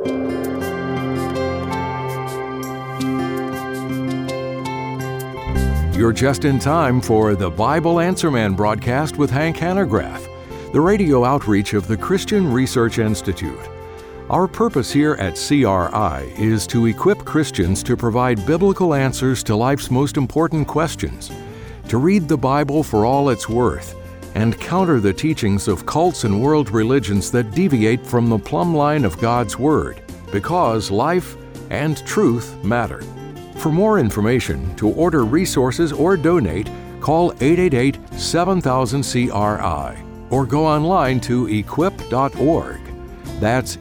You're just in time for the Bible Answer Man broadcast with Hank Hanegraaff, the radio outreach of the Christian Research Institute. Our purpose here at CRI is to equip Christians to provide biblical answers to life's most important questions, to read the Bible for all it's worth, and counter the teachings of cults and world religions that deviate from the plumb line of God's Word, because life and truth matter. For more information, to order resources or donate, call 888-7000-CRI or go online to equip.org. That's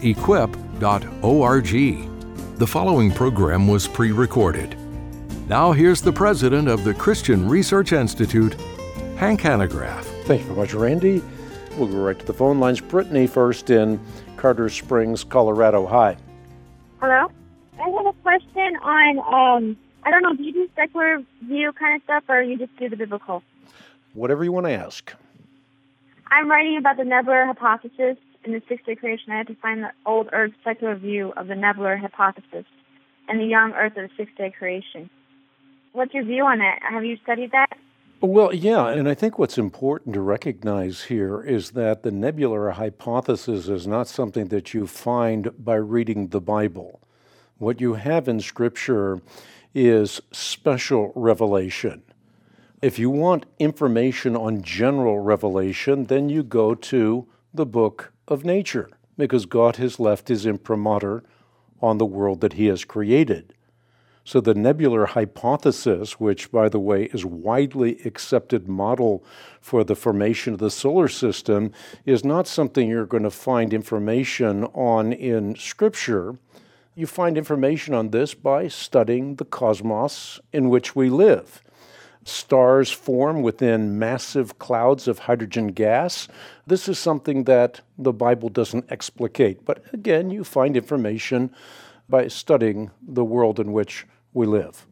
equip.org. The following program was pre-recorded. Now here's the president of the Christian Research Institute, Hank Hanegraaff. Thank you very much, Randy. We'll go right to the phone lines. Brittany first in Carter Springs, Colorado. Hi. Hello? I have a question on, I don't know, do you do secular view kind of stuff, or you just do the biblical? Whatever you want to ask. I'm writing about the nebular hypothesis in the sixth-day creation. I had to find the old Earth secular view of the nebular hypothesis and the young Earth of the sixth-day creation. What's your view on it? Have you studied that? Well, yeah, and I think what's important to recognize here is that the nebular hypothesis is not something that you find by reading the Bible. What you have in Scripture is special revelation. If you want information on general revelation, then you go to the book of nature, because God has left his imprimatur on the world that he has created. So the nebular hypothesis, which, by the way, is widely accepted model for the formation of the solar system, is not something you're going to find information on in Scripture. You find information on this by studying the cosmos in which we live. Stars form within massive clouds of hydrogen gas. This is something that the Bible doesn't explicate. But again, you find information by studying the world in which we live.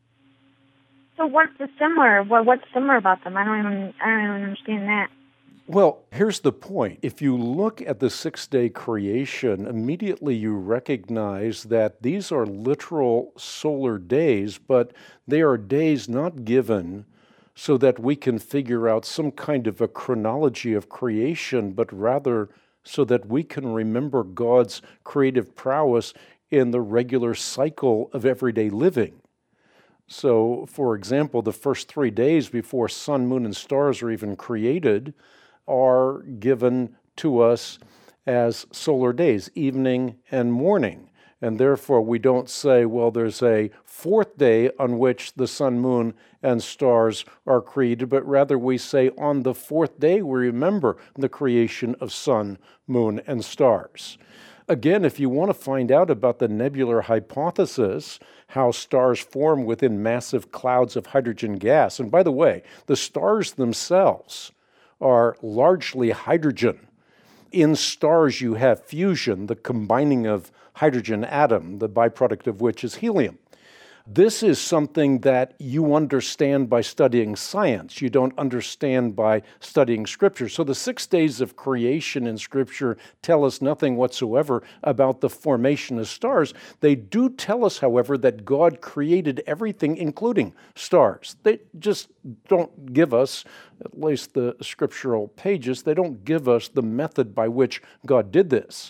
So what's similar about them? I don't even understand that. Well, here's the point. If you look at the sixth-day creation, immediately you recognize that these are literal solar days, but they are days not given so that we can figure out some kind of a chronology of creation, but rather so that we can remember God's creative prowess in the regular cycle of everyday living. So, for example, the first 3 days before sun, moon, and stars are even created are given to us as solar days, evening and morning. And therefore, we don't say, well, there's a fourth day on which the sun, moon, and stars are created, but rather we say on the fourth day we remember the creation of sun, moon, and stars. Again, if you want to find out about the nebular hypothesis, how stars form within massive clouds of hydrogen gas, and by the way, the stars themselves are largely hydrogen. In stars, you have fusion, the combining of hydrogen atom, the byproduct of which is helium. This is something that you understand by studying science. You don't understand by studying Scripture. So the 6 days of creation in Scripture tell us nothing whatsoever about the formation of stars. They do tell us, however, that God created everything, including stars. They just don't give us, at least the scriptural pages, they don't give us the method by which God did this.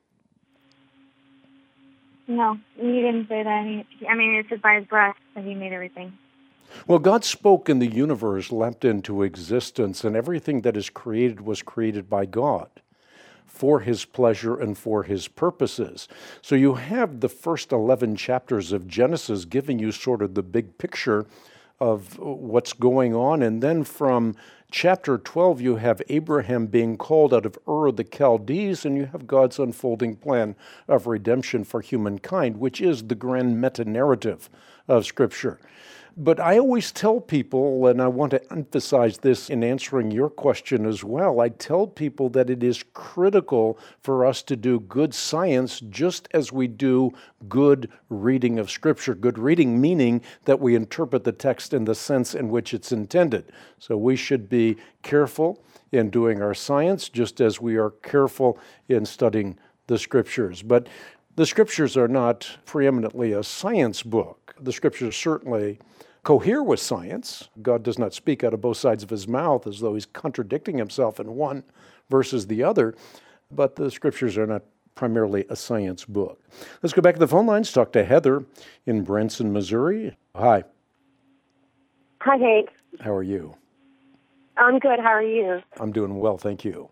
No, you didn't say that. It's just by his breath that he made everything. Well, God spoke and the universe leapt into existence, and everything that is created was created by God for his pleasure and for his purposes. So you have the first 11 chapters of Genesis giving you sort of the big picture of what's going on, and then from chapter 12, you have Abraham being called out of Ur of the Chaldees, and you have God's unfolding plan of redemption for humankind, which is the grand meta-narrative of Scripture. But I always tell people, and I want to emphasize this in answering your question as well, I tell people that it is critical for us to do good science just as we do good reading of Scripture. Good reading meaning that we interpret the text in the sense in which it's intended. So we should be careful in doing our science just as we are careful in studying the Scriptures. But The Scriptures are not preeminently a science book. The Scriptures certainly cohere with science. God does not speak out of both sides of his mouth as though he's contradicting himself in one versus the other, but the Scriptures are not primarily a science book. Let's go back to the phone lines, talk to Heather in Branson, Missouri. Hi. Hi, Hank. How are you? I'm good. How are you? I'm doing well, thank you.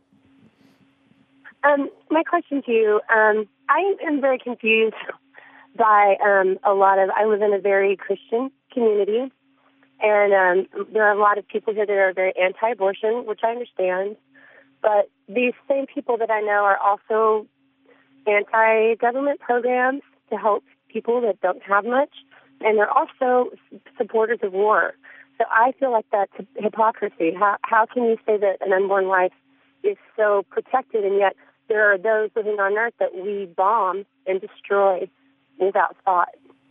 My question to you, I am very confused by I live in a very Christian community, and there are a lot of people here that are very anti-abortion, which I understand, but these same people that I know are also anti-government programs to help people that don't have much, and they're also supporters of war. So I feel like that's hypocrisy. How can you say that an unborn life is so protected, and yet there are those living on Earth that we bomb and destroy without thought?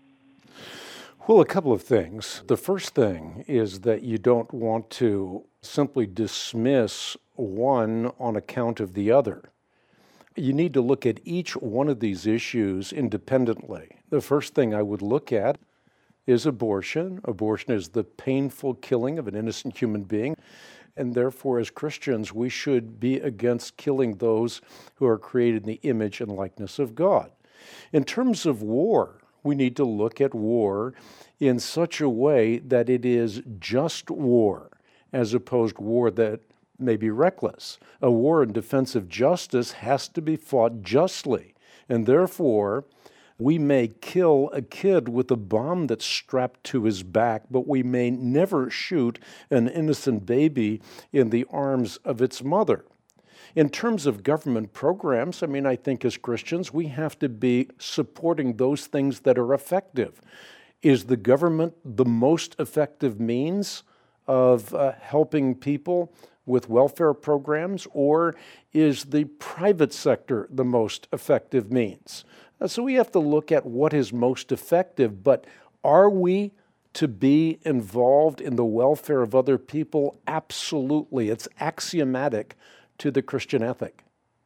Well, a couple of things. The first thing is that you don't want to simply dismiss one on account of the other. You need to look at each one of these issues independently. The first thing I would look at is abortion. Abortion is the painful killing of an innocent human being. And therefore, as Christians, we should be against killing those who are created in the image and likeness of God. In terms of war, we need to look at war in such a way that it is just war, as opposed to war that may be reckless. A war in defense of justice has to be fought justly, and therefore, we may kill a kid with a bomb that's strapped to his back, but we may never shoot an innocent baby in the arms of its mother. In terms of government programs, I think as Christians, we have to be supporting those things that are effective. Is the government the most effective means of helping people with welfare programs, or is the private sector the most effective means? So we have to look at what is most effective, but are we to be involved in the welfare of other people? Absolutely. It's axiomatic to the Christian ethic.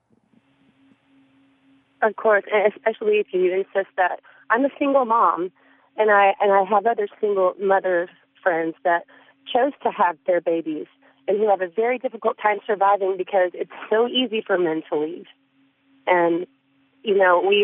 Of course, and especially if you insist that. I'm a single mom, and I have other single mother friends that chose to have their babies and who have a very difficult time surviving because it's so easy for men to leave. And we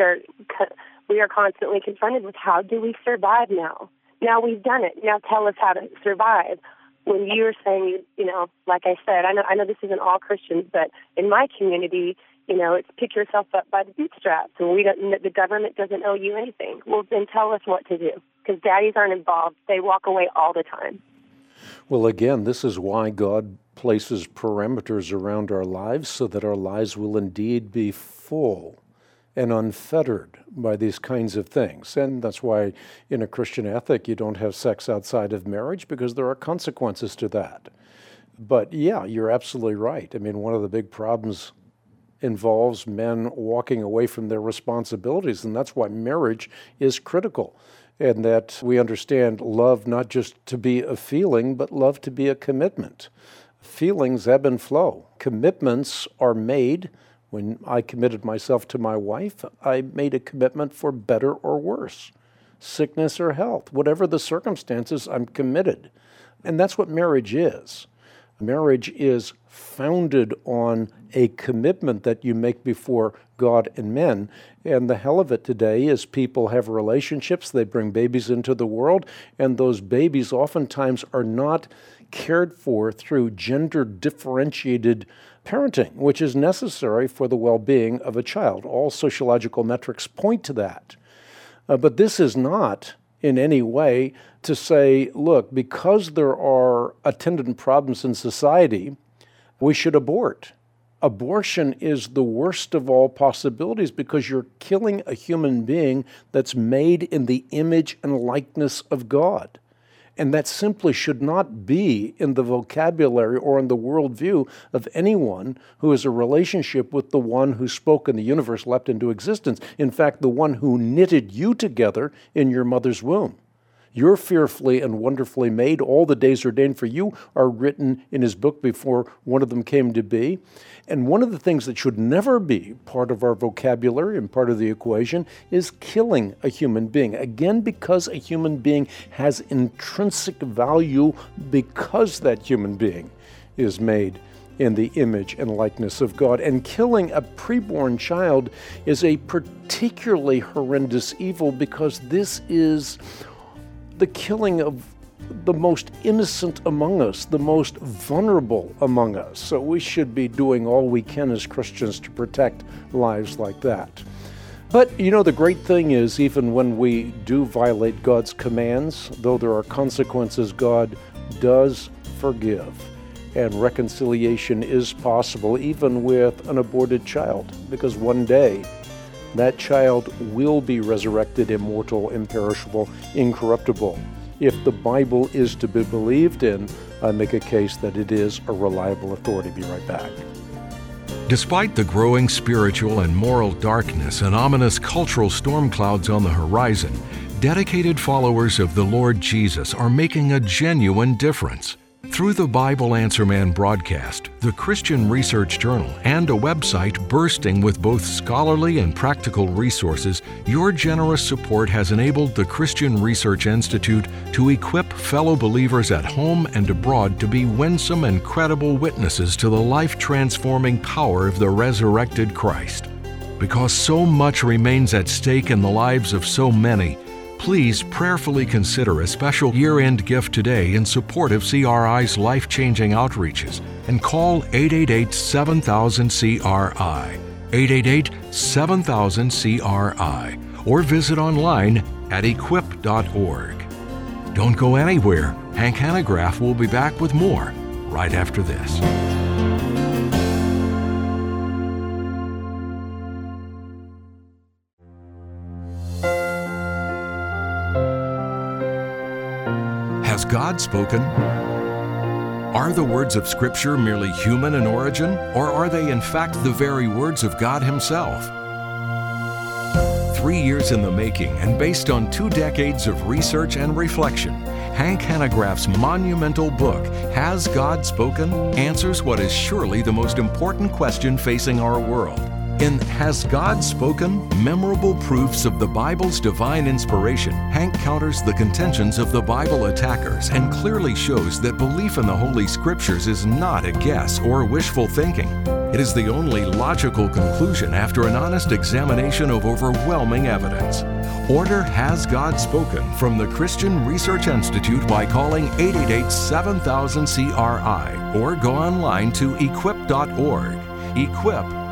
are constantly confronted with, how do we survive now? Now we've done it. Now tell us how to survive. When you're saying, like I said, I know this isn't all Christians, but in my community, it's pick yourself up by the bootstraps, and the government doesn't owe you anything. Well, then tell us what to do, because daddies aren't involved. They walk away all the time. Well, again, this is why God places parameters around our lives so that our lives will indeed be full and unfettered by these kinds of things. And that's why in a Christian ethic, you don't have sex outside of marriage, because there are consequences to that. But yeah, you're absolutely right. One of the big problems involves men walking away from their responsibilities, and that's why marriage is critical. And that we understand love not just to be a feeling, but love to be a commitment. Feelings ebb and flow. Commitments are made. When I committed myself to my wife, I made a commitment for better or worse, sickness or health. Whatever the circumstances, I'm committed. And that's what marriage is. Marriage is founded on a commitment that you make before God and men. And the hell of it today is people have relationships, they bring babies into the world, and those babies oftentimes are not cared for through gender-differentiated parenting, which is necessary for the well-being of a child. All sociological metrics point to that. But this is not in any way to say, look, because there are attendant problems in society, we should abort. Abortion is the worst of all possibilities because you're killing a human being that's made in the image and likeness of God. And that simply should not be in the vocabulary or in the worldview of anyone who has a relationship with the one who spoke and the universe leapt into existence. In fact, the one who knitted you together in your mother's womb. You're fearfully and wonderfully made. All the days ordained for you are written in his book before one of them came to be. And one of the things that should never be part of our vocabulary and part of the equation is killing a human being. Again, because a human being has intrinsic value because that human being is made in the image and likeness of God. And killing a preborn child is a particularly horrendous evil because this is the killing of the most innocent among us, the most vulnerable among us. So we should be doing all we can as Christians to protect lives like that. But, the great thing is, even when we do violate God's commands, though there are consequences, God does forgive. And reconciliation is possible even with an aborted child, because one day that child will be resurrected, immortal, imperishable, incorruptible. If the Bible is to be believed in, I make a case that it is a reliable authority. Be right back. Despite the growing spiritual and moral darkness and ominous cultural storm clouds on the horizon, dedicated followers of the Lord Jesus are making a genuine difference. Through the Bible Answer Man broadcast, the Christian Research Journal, and a website bursting with both scholarly and practical resources, your generous support has enabled the Christian Research Institute to equip fellow believers at home and abroad to be winsome and credible witnesses to the life-transforming power of the resurrected Christ. Because so much remains at stake in the lives of so many, please prayerfully consider a special year-end gift today in support of CRI's life-changing outreaches and call 888-7000-CRI, 888-7000-CRI, or visit online at equip.org. Don't go anywhere. Hank Hanegraaff will be back with more right after this. Has God spoken? Are the words of Scripture merely human in origin, or are they in fact the very words of God Himself? 3 years in the making and based on 2 decades of research and reflection, Hank Hanegraaff's monumental book, Has God Spoken?, answers what is surely the most important question facing our world. In Has God Spoken? Memorable Proofs of the Bible's Divine Inspiration, Hank counters the contentions of the Bible attackers and clearly shows that belief in the Holy Scriptures is not a guess or wishful thinking. It is the only logical conclusion after an honest examination of overwhelming evidence. Order Has God Spoken from the Christian Research Institute by calling 888-7000-CRI or go online to equip.org. Equip.org.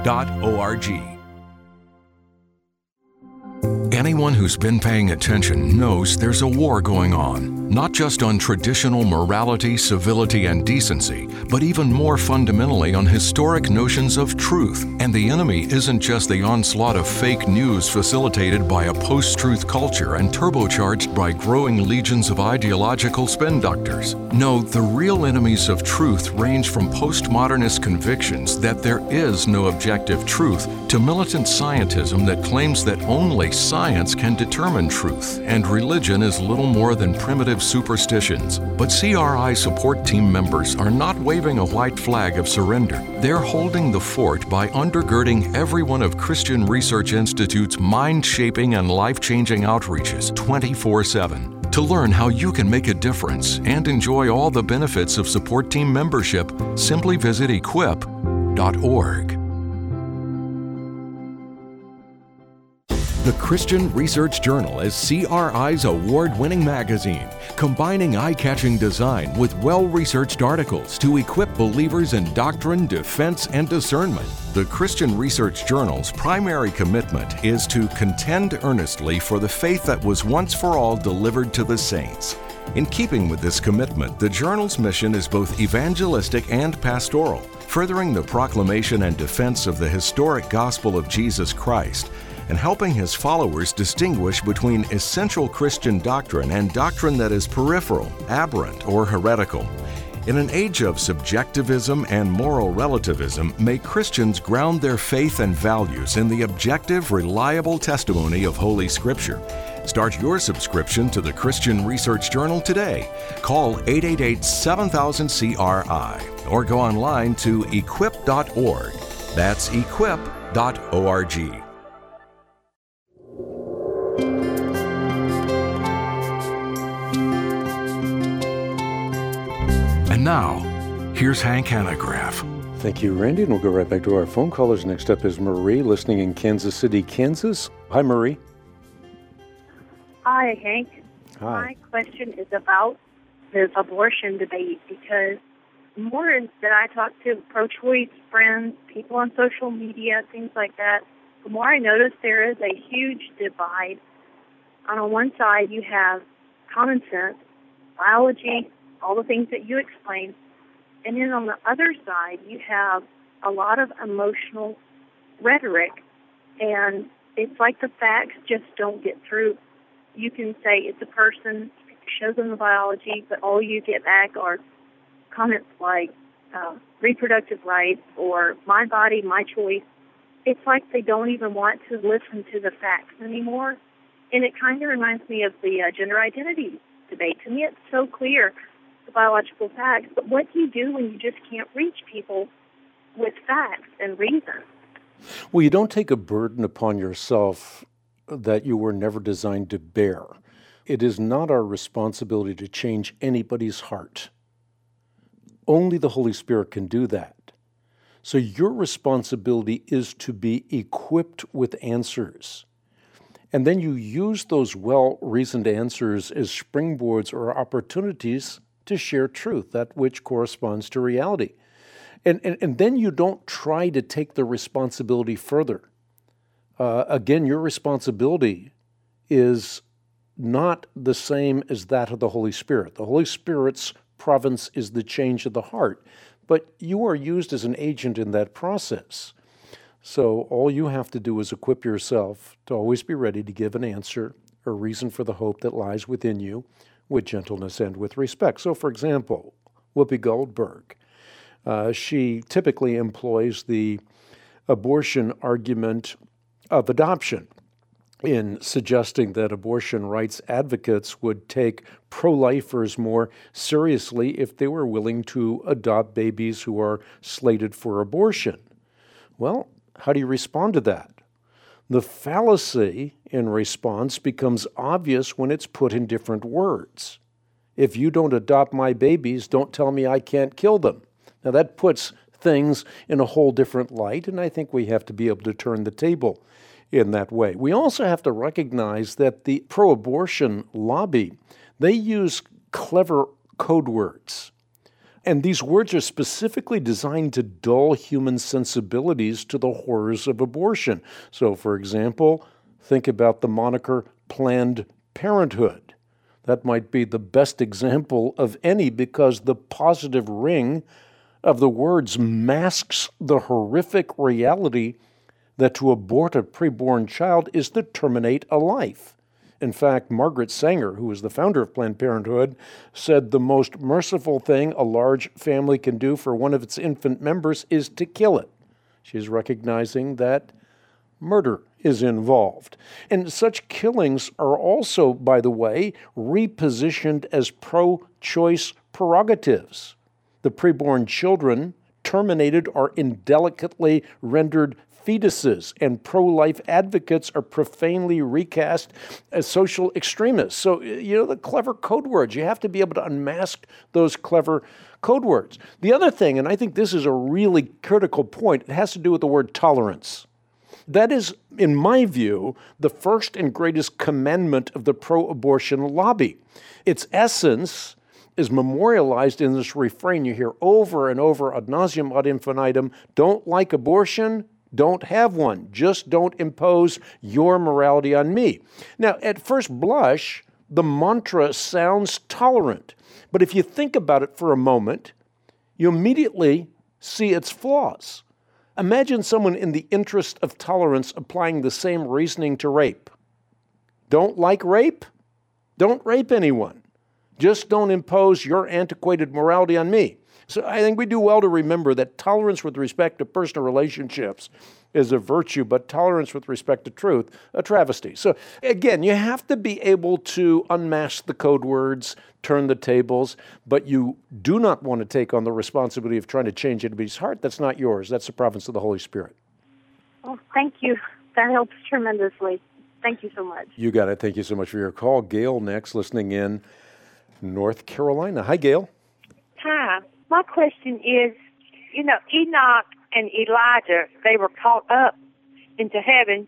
Anyone who's been paying attention knows there's a war going on, not just on traditional morality, civility, and decency, but even more fundamentally on historic notions of truth. And the enemy isn't just the onslaught of fake news facilitated by a post-truth culture and turbocharged by growing legions of ideological spin doctors. No, the real enemies of truth range from postmodernist convictions that there is no objective truth to militant scientism that claims that only science can determine truth, and religion is little more than primitive superstitions. But CRI support team members are not waving a white flag of surrender. They're holding the fort by undergirding every one of Christian Research Institute's mind-shaping and life-changing outreaches 24/7. To learn how you can make a difference and enjoy all the benefits of support team membership, simply visit equip.org. The Christian Research Journal is CRI's award-winning magazine, combining eye-catching design with well-researched articles to equip believers in doctrine, defense, and discernment. The Christian Research Journal's primary commitment is to contend earnestly for the faith that was once for all delivered to the saints. In keeping with this commitment, the journal's mission is both evangelistic and pastoral, furthering the proclamation and defense of the historic gospel of Jesus Christ, and helping his followers distinguish between essential Christian doctrine and doctrine that is peripheral, aberrant, or heretical. In an age of subjectivism and moral relativism, may Christians ground their faith and values in the objective, reliable testimony of Holy Scripture. Start your subscription to the Christian Research Journal today. Call 888-7000-CRI or go online to equip.org. That's equip.org. And now, here's Hank Hanegraaff. Thank you, Randy, and we'll go right back to our phone callers. Next up is Marie, listening in Kansas City, Kansas. Hi, Marie. Hi, Hank. Hi. My question is about the abortion debate, because the more that I talk to pro-choice friends, people on social media, things like that, the more I notice there is a huge divide. On one side, you have common sense, biology, all the things that you explained, and then on the other side, you have a lot of emotional rhetoric, and it's like the facts just don't get through. You can say it's a person, show them the biology, but all you get back are comments like reproductive rights or my body, my choice. It's like they don't even want to listen to the facts anymore. And it kind of reminds me of the gender identity debate. To me, it's so clear, the biological facts, but what do you do when you just can't reach people with facts and reason? Well, you don't take a burden upon yourself that you were never designed to bear. It is not our responsibility to change anybody's heart. Only the Holy Spirit can do that. So your responsibility is to be equipped with answers. And then you use those well-reasoned answers as springboards or opportunities to share truth, that which corresponds to reality. And then you don't try to take the responsibility further. Again, your responsibility is not the same as that of the Holy Spirit. The Holy Spirit's province is the change of the heart, but you are used as an agent in that process. So all you have to do is equip yourself to always be ready to give an answer or reason for the hope that lies within you with gentleness and with respect. So, for example, Whoopi Goldberg, she typically employs the abortion argument of adoption in suggesting that abortion rights advocates would take pro-lifers more seriously if they were willing to adopt babies who are slated for abortion. Well, how do you respond to that? The fallacy in response becomes obvious when it's put in different words. If you don't adopt my babies, don't tell me I can't kill them. Now that puts things in a whole different light, and I think we have to be able to turn the table in that way. We also have to recognize that the pro-abortion lobby, they use clever code words. And these words are specifically designed to dull human sensibilities to the horrors of abortion. So, for example, think about the moniker Planned Parenthood. That might be the best example of any because the positive ring of the words masks the horrific reality that to abort a preborn child is to terminate a life. In fact, Margaret Sanger, who was the founder of Planned Parenthood, said the most merciful thing a large family can do for one of its infant members is to kill it. She's recognizing that murder is involved. And such killings are also, by the way, repositioned as pro-choice prerogatives. The preborn children terminated are indelicately rendered fetuses, and pro-life advocates are profanely recast as social extremists. So, the clever code words, you have to be able to unmask those clever code words. The other thing, and I think this is a really critical point, it has to do with the word tolerance. That is, in my view, the first and greatest commandment of the pro-abortion lobby. Its essence is memorialized in this refrain you hear over and over ad nauseum ad infinitum: don't like abortion? Don't have one. Just don't impose your morality on me. Now, at first blush, the mantra sounds tolerant. But if you think about it for a moment, you immediately see its flaws. Imagine someone in the interest of tolerance applying the same reasoning to rape. Don't like rape? Don't rape anyone. Just don't impose your antiquated morality on me. So I think we do well to remember that tolerance with respect to personal relationships is a virtue, but tolerance with respect to truth, a travesty. So again, you have to be able to unmask the code words, turn the tables, but you do not want to take on the responsibility of trying to change anybody's heart. That's not yours. That's the province of the Holy Spirit. Well, thank you. That helps tremendously. Thank you so much. You got it. Thank you so much for your call. Gail next, listening in North Carolina. Hi, Gail. Hi. My question is, Enoch and Elijah, they were caught up into heaven,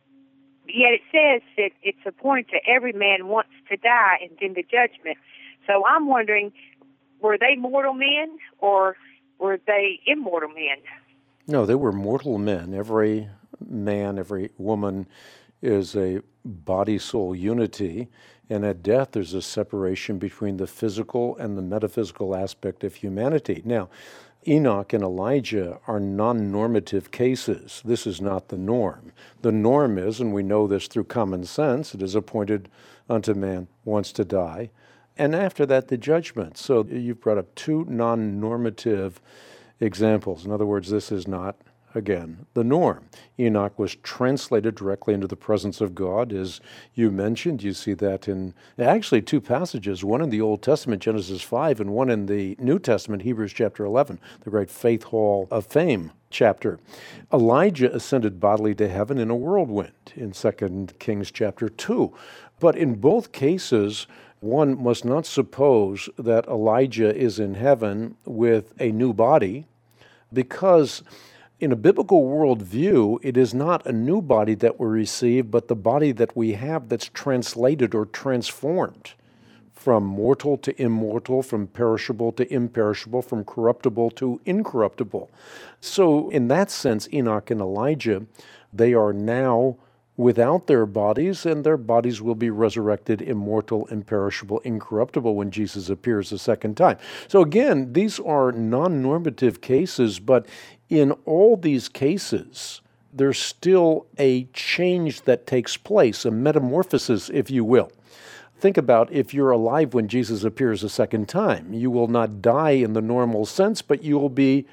yet it says that it's appointed to every man once to die and then the judgment. So I'm wondering, were they mortal men or were they immortal men? No, they were mortal men. Every man, every woman is a body-soul unity, and at death there's a separation between the physical and the metaphysical aspect of humanity. Now, Enoch and Elijah are non-normative cases. This is not the norm. The norm is, and we know this through common sense, it is appointed unto man once to die, and after that the judgment. So you've brought up two non-normative examples. In other words, this is not, again, the norm. Enoch was translated directly into the presence of God, as you mentioned. You see that in actually two passages, one in the Old Testament, Genesis 5, and one in the New Testament, Hebrews chapter 11, the great Faith Hall of Fame chapter. Elijah ascended bodily to heaven in a whirlwind in 2 Kings chapter 2. But in both cases, one must not suppose that Elijah is in heaven with a new body, because in a biblical worldview, it is not a new body that we receive, but the body that we have that's translated or transformed from mortal to immortal, from perishable to imperishable, from corruptible to incorruptible. So in that sense, Enoch and Elijah, they are now without their bodies, and their bodies will be resurrected immortal, imperishable, incorruptible when Jesus appears a second time. So again, these are non-normative cases, but in all these cases, there's still a change that takes place, a metamorphosis, if you will. Think about if you're alive when Jesus appears a second time. You will not die in the normal sense, but you will be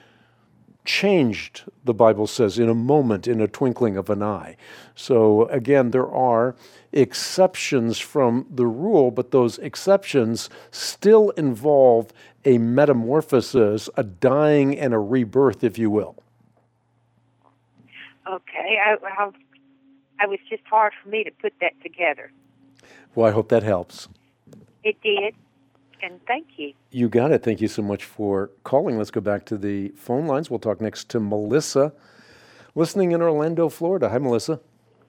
changed, the Bible says, in a moment, in a twinkling of an eye. So again, there are exceptions from the rule, but those exceptions still involve a metamorphosis, a dying and a rebirth, if you will. Okay, I was just hard for me to put that together. Well, I hope that helps. It did, and thank you. You got it. Thank you so much for calling. Let's go back to the phone lines. We'll talk next to Melissa, listening in Orlando, Florida. Hi, Melissa.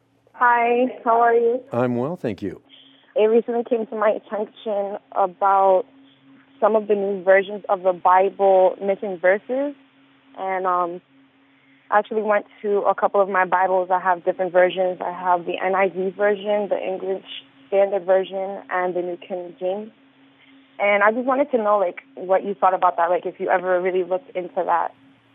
Hi, how are you? I'm well, thank you. It recently came to my attention about some of the new versions of the Bible missing verses, and I actually went to a couple of my Bibles. I have different versions. I have the NIV version, the English Standard Version, and the New King James. And I just wanted to know, what you thought about that, if you ever really looked into that.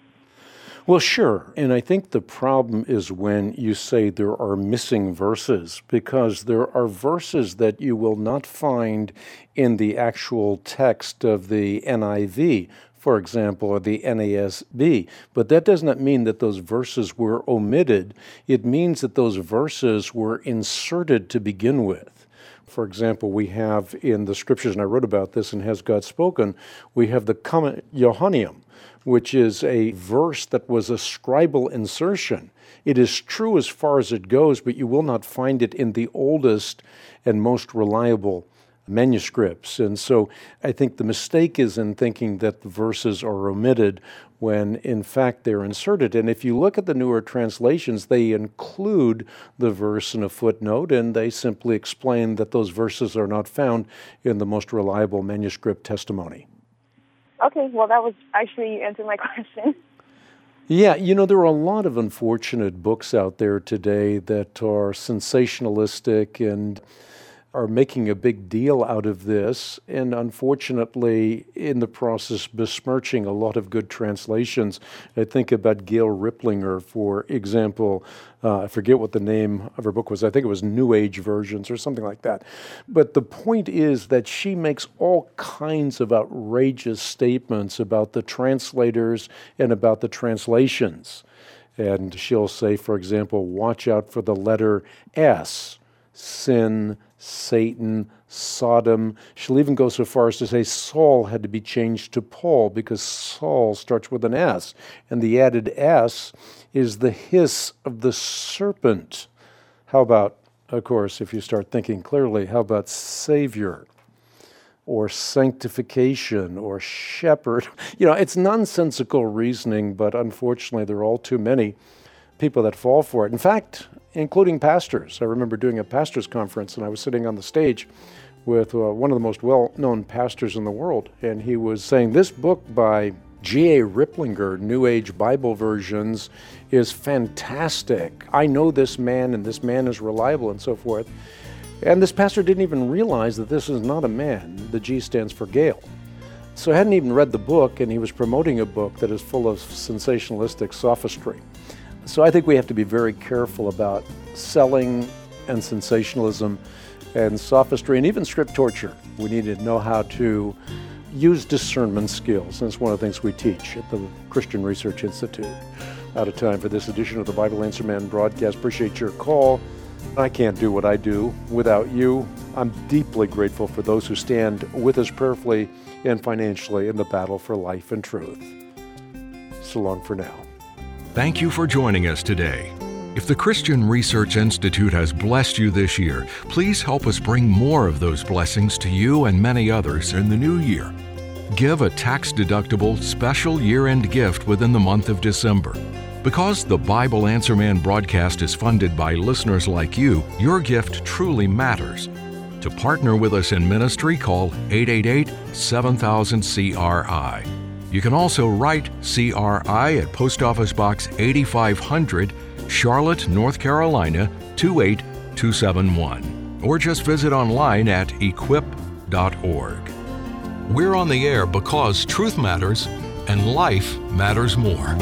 Well, sure. And I think the problem is when you say there are missing verses, because there are verses that you will not find in the actual text of the NIV, for example, or the NASB. But that does not mean that those verses were omitted. It means that those verses were inserted to begin with. For example, we have in the scriptures, and I wrote about this in Has God Spoken, we have the Comma Johanneum, which is a verse that was a scribal insertion. It is true as far as it goes, but you will not find it in the oldest and most reliable manuscripts. And so I think the mistake is in thinking that the verses are omitted when in fact they're inserted. And if you look at the newer translations, they include the verse in a footnote, and they simply explain that those verses are not found in the most reliable manuscript testimony. Okay, well, that was actually, you answered my question. Yeah, there are a lot of unfortunate books out there today that are sensationalistic and are making a big deal out of this, and unfortunately, in the process, besmirching a lot of good translations. I think about Gail Riplinger, for example. I forget what the name of her book was. I think it was New Age Versions or something like that. But the point is that she makes all kinds of outrageous statements about the translators and about the translations. And she'll say, for example, watch out for the letter S, sin, Satan, Sodom. She'll even go so far as to say Saul had to be changed to Paul because Saul starts with an S. And the added S is the hiss of the serpent. How about, of course, if you start thinking clearly, how about Savior or sanctification or shepherd? It's nonsensical reasoning, but unfortunately there are all too many people that fall for it. In fact, including pastors. I remember doing a pastor's conference, and I was sitting on the stage with one of the most well-known pastors in the world, and he was saying, this book by G.A. Ripplinger, New Age Bible Versions, is fantastic. I know this man, and this man is reliable, and so forth. And this pastor didn't even realize that this is not a man. The G stands for Gale. So I hadn't even read the book, and he was promoting a book that is full of sensationalistic sophistry. So I think we have to be very careful about selling and sensationalism and sophistry and even script torture. We need to know how to use discernment skills. And it's one of the things we teach at the Christian Research Institute. Out of time for this edition of the Bible Answer Man broadcast. Appreciate your call. I can't do what I do without you. I'm deeply grateful for those who stand with us prayerfully and financially in the battle for life and truth. So long for now. Thank you for joining us today. If the Christian Research Institute has blessed you this year, please help us bring more of those blessings to you and many others in the new year. Give a tax-deductible special year-end gift within the month of December. Because the Bible Answer Man broadcast is funded by listeners like you, your gift truly matters. To partner with us in ministry, call 888-7000-CRI. You can also write CRI at Post Office Box 8500, Charlotte, North Carolina, 28271. Or just visit online at equip.org. We're on the air because truth matters and life matters more.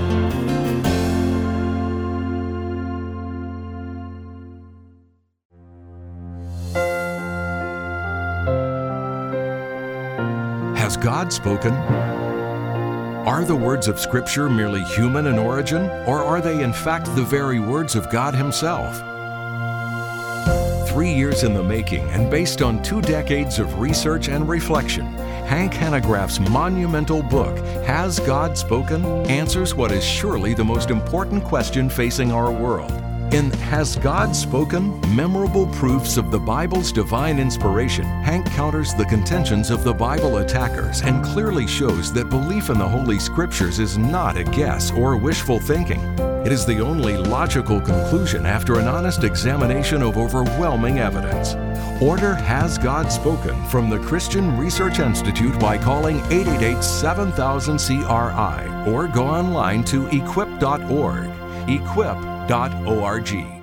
Has God spoken? Are the words of Scripture merely human in origin, or are they in fact the very words of God Himself? 3 years in the making and based on 2 decades of research and reflection, Hank Hanegraaff's monumental book, Has God Spoken?, answers what is surely the most important question facing our world. In Has God Spoken? Memorable Proofs of the Bible's Divine Inspiration, Hank counters the contentions of the Bible attackers and clearly shows that belief in the Holy Scriptures is not a guess or wishful thinking. It is the only logical conclusion after an honest examination of overwhelming evidence. Order Has God Spoken from the Christian Research Institute by calling 888-7000-CRI or go online to equip.org. Equip.org.